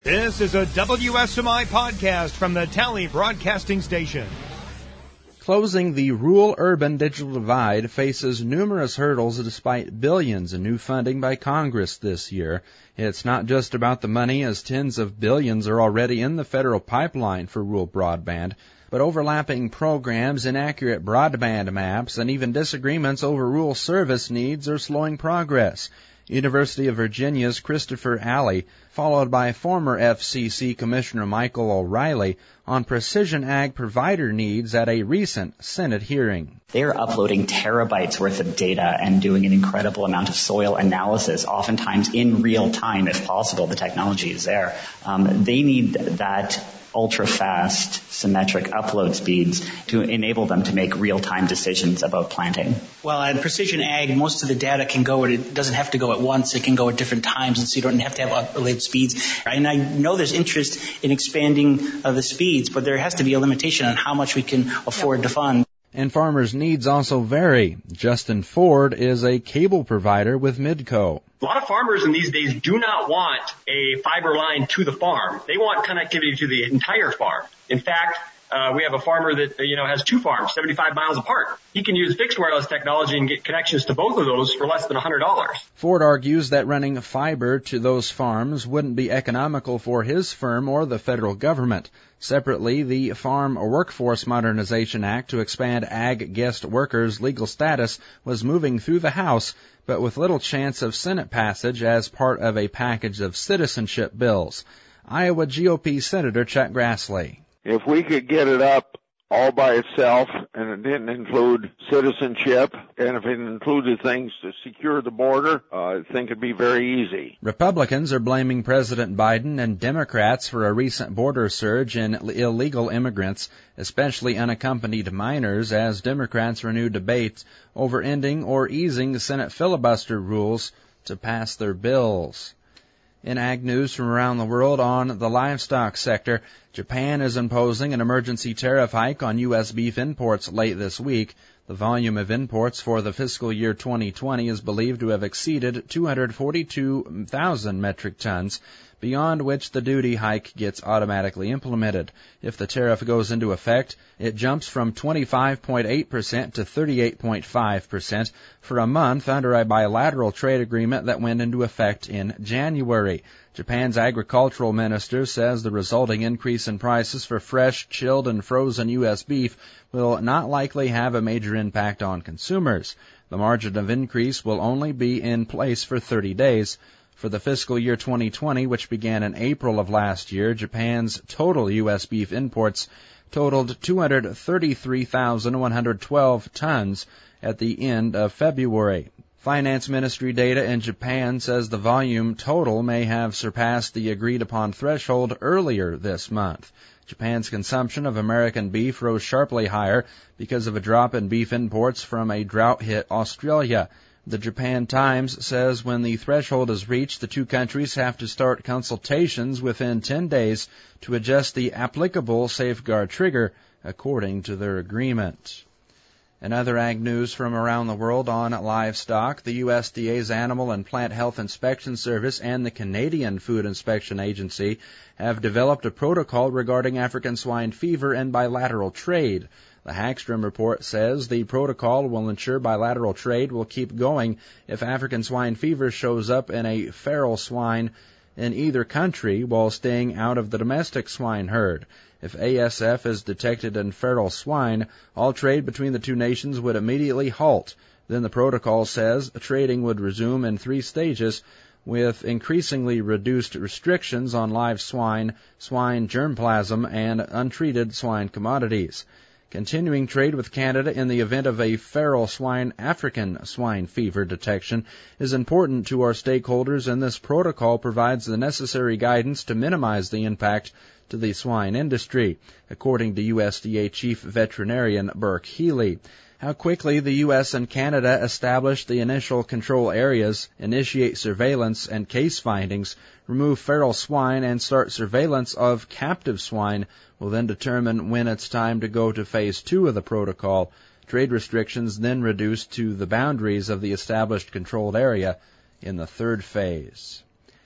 This is a WSMI podcast from the Tally Broadcasting Station. Closing the rural-urban digital divide faces numerous hurdles despite billions in new funding by Congress this year. It's not just about the money, as tens of billions are already in the federal pipeline for rural broadband, but overlapping programs, inaccurate broadband maps, and even disagreements over rural service needs are slowing progress. University of Virginia's Christopher Alley, followed by former FCC Commissioner Michael O'Reilly, on precision ag provider needs at a recent Senate hearing. They're uploading terabytes worth of data and doing an incredible amount of soil analysis, oftentimes in real time if possible. The technology is there. They need that ultra-fast, symmetric upload speeds to enable them to make real-time decisions about planting. Well, in precision ag, most of the data can go, it doesn't have to go at once, it can go at different times, and so you don't have to have upload speeds. And I know there's interest in expanding the speeds, but there has to be a limitation on how much we can afford to fund. And farmers' needs also vary. Justin Ford is a cable provider with Midco. A lot of farmers in these days do not want a fiber line to the farm. They want connectivity to the entire farm. In fact, we have a farmer that, has two farms, 75 miles apart. He can use fixed wireless technology and get connections to both of those for less than $100. Ford argues that running fiber to those farms wouldn't be economical for his firm or the federal government. Separately, the Farm Workforce Modernization Act to expand ag guest workers' legal status was moving through the House, but with little chance of Senate passage as part of a package of citizenship bills. Iowa GOP Senator Chuck Grassley. If we could get it up all by itself and it didn't include citizenship, and if it included things to secure the border, I think it'd be very easy. Republicans are blaming President Biden and Democrats for a recent border surge in illegal immigrants, especially unaccompanied minors, as Democrats renew debates over ending or easing Senate filibuster rules to pass their bills. In ag news from around the world, on the livestock sector, Japan is imposing an emergency tariff hike on U.S. beef imports late this week. The volume of imports for the fiscal year 2020 is believed to have exceeded 242,000 metric tons, beyond which the duty hike gets automatically implemented. If the tariff goes into effect, it jumps from 25.8% to 38.5% for a month under a bilateral trade agreement that went into effect in January. Japan's agricultural minister says the resulting increase in prices for fresh, chilled, and frozen U.S. beef will not likely have a major impact on consumers. The margin of increase will only be in place for 30 days. For the fiscal year 2020, which began in April of last year, Japan's total U.S. beef imports totaled 233,112 tons at the end of February. Finance Ministry data in Japan says the volume total may have surpassed the agreed-upon threshold earlier this month. Japan's consumption of American beef rose sharply higher because of a drop in beef imports from a drought-hit Australia. The Japan Times says when the threshold is reached, the two countries have to start consultations within 10 days to adjust the applicable safeguard trigger, according to their agreement. In other ag news from around the world, on livestock, the USDA's Animal and Plant Health Inspection Service and the Canadian Food Inspection Agency have developed a protocol regarding African swine fever and bilateral trade. The Hagstrom report says the protocol will ensure bilateral trade will keep going if African swine fever shows up in a feral swine in either country while staying out of the domestic swine herd. If ASF is detected in feral swine, all trade between the two nations would immediately halt. Then the protocol says trading would resume in 3 stages, with increasingly reduced restrictions on live swine, swine germplasm, and untreated swine commodities. Continuing trade with Canada in the event of a feral swine African swine fever detection is important to our stakeholders, and this protocol provides the necessary guidance to minimize the impact to the swine industry, according to USDA Chief Veterinarian Burke Healy. How quickly the U.S. and Canada establish the initial control areas, initiate surveillance and case findings, remove feral swine, and start surveillance of captive swine will then determine when it's time to go to Phase 2 of the protocol. Trade restrictions then reduced to the boundaries of the established controlled area in the 3rd phase.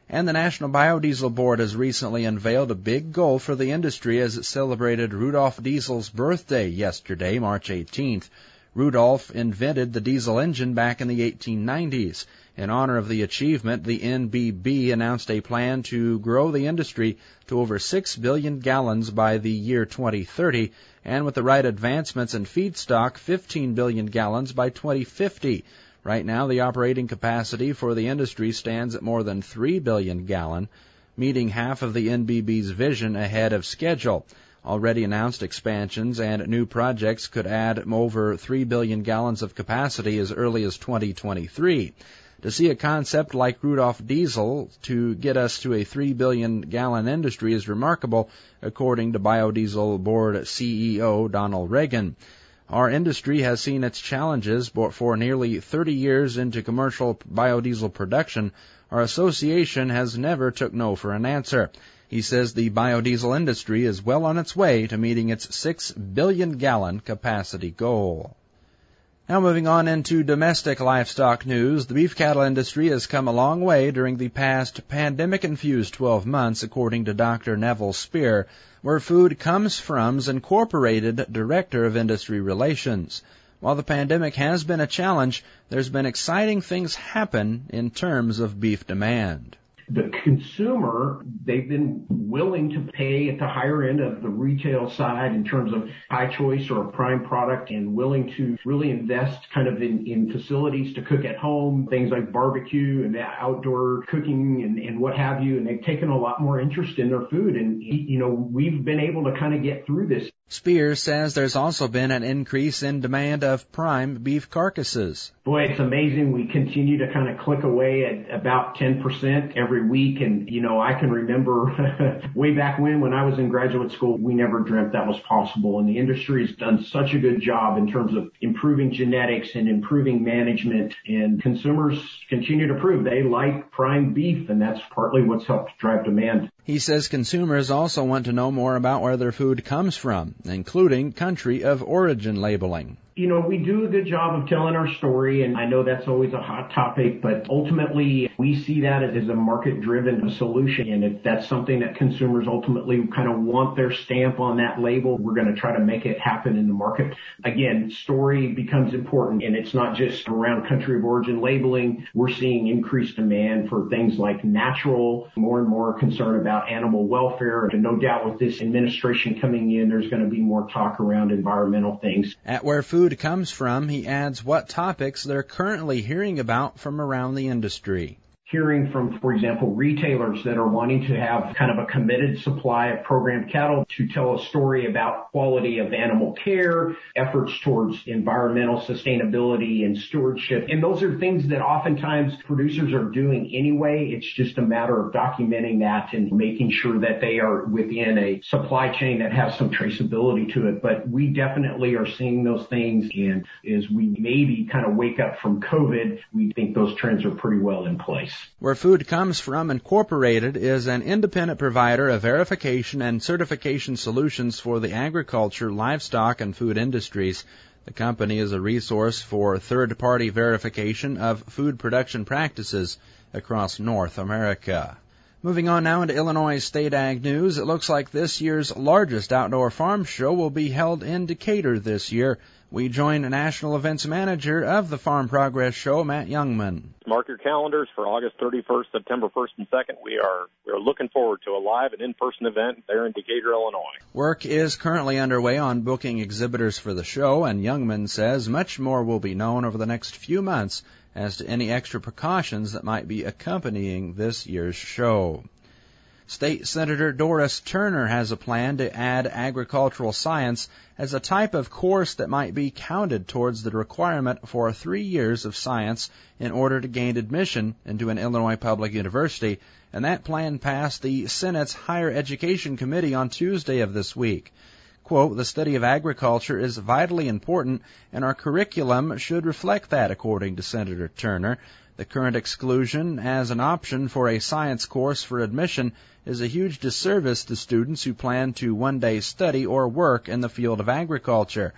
And the National Biodiesel Board has recently unveiled a big goal for the industry as it celebrated Rudolf Diesel's birthday yesterday, March 18th. Rudolf invented the diesel engine back in the 1890s. In honor of the achievement, the NBB announced a plan to grow the industry to over 6 billion gallons by the year 2030, and with the right advancements in feedstock, 15 billion gallons by 2050. Right now, the operating capacity for the industry stands at more than 3 billion gallon, meeting half of the NBB's vision ahead of schedule. Already announced expansions and new projects could add over 3 billion gallons of capacity as early as 2023. To see a concept like Rudolf Diesel to get us to a 3 billion gallon industry is remarkable, according to Biodiesel Board CEO Donald Reagan. Our industry has seen its challenges, but for nearly 30 years into commercial biodiesel production, our association has never took no for an answer. He says the biodiesel industry is well on its way to meeting its 6 billion gallon capacity goal. Now moving on into domestic livestock news, the beef cattle industry has come a long way during the past pandemic-infused 12 months, according to Dr. Neville Spear, Where Food Comes From's Incorporated Director of Industry Relations. While the pandemic has been a challenge, there's been exciting things happen in terms of beef demand. The consumer, they've been willing to pay at the higher end of the retail side in terms of high choice or a prime product, and willing to really invest kind of in facilities to cook at home, things like barbecue and outdoor cooking and what have you. And they've taken a lot more interest in their food. And, we've been able to kind of get through this. Spears says there's also been an increase in demand of prime beef carcasses. Boy, it's amazing. We continue to kind of click away at about 10% every week. And, I can remember way back when I was in graduate school, we never dreamt that was possible. And the industry has done such a good job in terms of improving genetics and improving management. And consumers continue to prove they like prime beef, and that's partly what's helped drive demand. He says consumers also want to know more about where their food comes from, including country of origin labeling. We do a good job of telling our story, and I know that's always a hot topic, but ultimately we see that as a market-driven solution. And if that's something that consumers ultimately kind of want their stamp on that label, we're going to try to make it happen in the market. Again, story becomes important, and it's not just around country of origin labeling. We're seeing increased demand for things like natural, more and more concern about animal welfare. And no doubt with this administration coming in, there's going to be more talk around environmental things. At Where Food Comes From, he adds what topics they're currently hearing about from around the industry. Hearing from, for example, retailers that are wanting to have kind of a committed supply of programmed cattle to tell a story about quality of animal care, efforts towards environmental sustainability and stewardship. And those are things that oftentimes producers are doing anyway. It's just a matter of documenting that and making sure that they are within a supply chain that has some traceability to it. But we definitely are seeing those things. And as we maybe kind of wake up from COVID, we think those trends are pretty well in place. Where Food Comes From Incorporated is an independent provider of verification and certification solutions for the agriculture, livestock, and food industries. The company is a resource for third-party verification of food production practices across North America. Moving on now into Illinois State Ag News, it looks like this year's largest outdoor farm show will be held in Decatur this year. We join National Events Manager of the Farm Progress Show, Matt Youngman. Mark your calendars for August 31st, September 1st and 2nd. We are looking forward to a live and in-person event there in Decatur, Illinois. Work is currently underway on booking exhibitors for the show, and Youngman says much more will be known over the next few months as to any extra precautions that might be accompanying this year's show. State Senator Doris Turner has a plan to add agricultural science as a type of course that might be counted towards the requirement for 3 years of science in order to gain admission into an Illinois public university, and that plan passed the Senate's Higher Education Committee on Tuesday of this week. Quote, the study of agriculture is vitally important, and our curriculum should reflect that, according to Senator Turner. The current exclusion as an option for a science course for admission is a huge disservice to students who plan to one day study or work in the field of agriculture.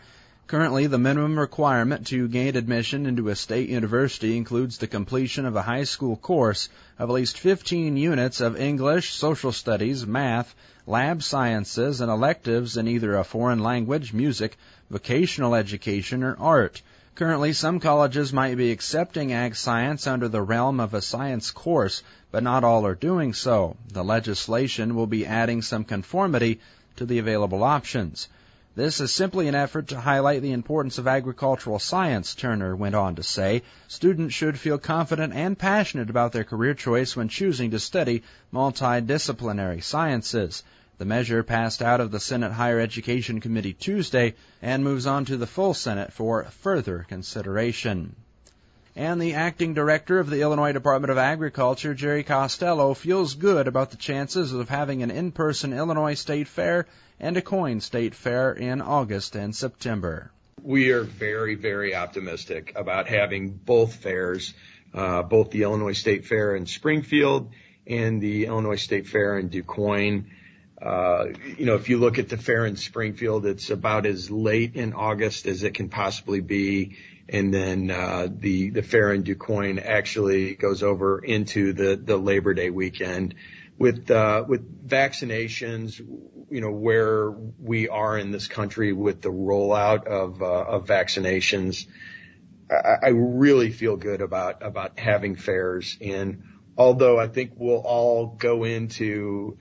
Currently, the minimum requirement to gain admission into a state university includes the completion of a high school course of at least 15 units of English, social studies, math, lab sciences, and electives in either a foreign language, music, vocational education, or art. Currently, some colleges might be accepting ag science under the realm of a science course, but not all are doing so. The legislation will be adding some conformity to the available options. This is simply an effort to highlight the importance of agricultural science, Turner went on to say. Students should feel confident and passionate about their career choice when choosing to study multidisciplinary sciences. The measure passed out of the Senate Higher Education Committee Tuesday and moves on to the full Senate for further consideration. And the acting director of the Illinois Department of Agriculture, Jerry Costello, feels good about the chances of having an in-person Illinois State Fair and a Coin State Fair in August and September. We are very, very optimistic about having both fairs, both the Illinois State Fair in Springfield and the Illinois State Fair in DuQuoin. If you look at the fair in Springfield, it's about as late in August as it can possibly be. And then the fair in DuQuoin actually goes over into the Labor Day weekend. With vaccinations, where we are in this country with the rollout of vaccinations, I really feel good about having fairs. And although I think we'll all go into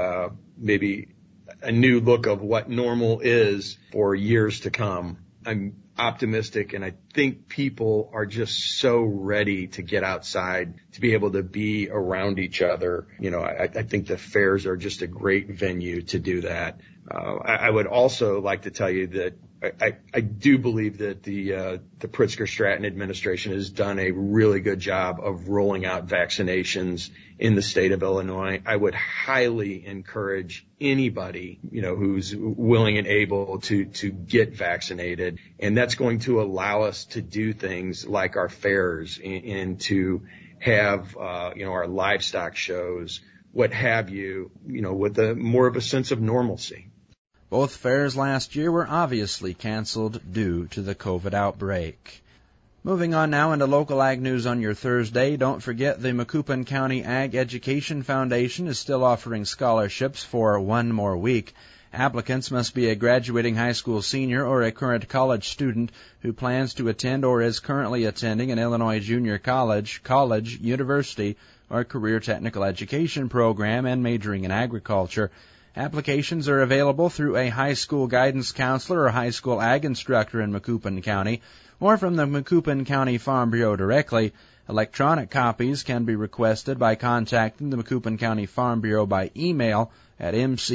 maybe a new look of what normal is for years to come, I'm optimistic, and I think people are just so ready to get outside, to be able to be around each other. I think the fairs are just a great venue to do that. I would also like to tell you that I do believe that the Pritzker-Stratton administration has done a really good job of rolling out vaccinations in the state of Illinois. I would highly encourage anybody, who's willing and able to get vaccinated. And that's going to allow us to do things like our fairs and to have, our livestock shows, what have you, with more of a sense of normalcy. Both fairs last year were obviously canceled due to the COVID outbreak. Moving on now into local ag news on your Thursday, don't forget the Macoupin County Ag Education Foundation is still offering scholarships for one more week. Applicants must be a graduating high school senior or a current college student who plans to attend or is currently attending an Illinois junior college, university, or career technical education program and majoring in agriculture. Applications are available through a high school guidance counselor or high school ag instructor in Macoupin County, or from the Macoupin County Farm Bureau directly. Electronic copies can be requested by contacting the Macoupin County Farm Bureau by email at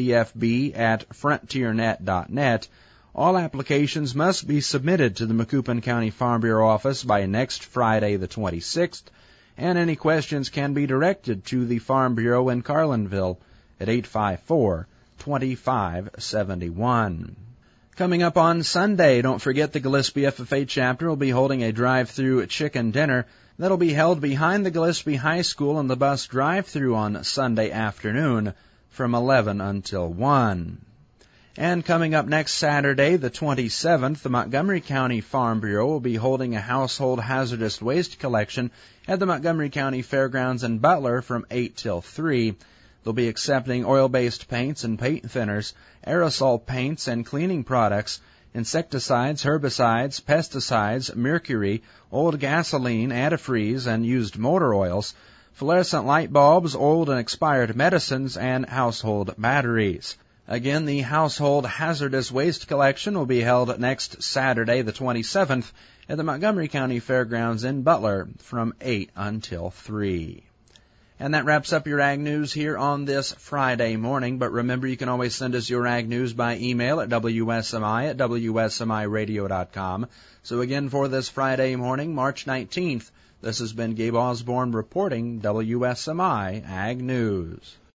mcfb@frontiernet.net. All applications must be submitted to the Macoupin County Farm Bureau office by next Friday the 26th, and any questions can be directed to the Farm Bureau in Carlinville at 854-2571. Coming up on Sunday, don't forget the Gillespie FFA chapter will be holding a drive-through chicken dinner that'll be held behind the Gillespie High School in the bus drive-through on Sunday afternoon from 11 until 1. And coming up next Saturday, the 27th, the Montgomery County Farm Bureau will be holding a household hazardous waste collection at the Montgomery County Fairgrounds in Butler from 8 till 3. They'll be accepting oil-based paints and paint thinners, aerosol paints and cleaning products, insecticides, herbicides, pesticides, mercury, old gasoline, antifreeze, and used motor oils, fluorescent light bulbs, old and expired medicines, and household batteries. Again, the household hazardous waste collection will be held next Saturday, the 27th, at the Montgomery County Fairgrounds in Butler from 8 until 3. And that wraps up your Ag News here on this Friday morning. But remember, you can always send us your Ag News by email at WSMI@WSMIRadio.com. So again, for this Friday morning, March 19th, this has been Gabe Osborne reporting WSMI Ag News.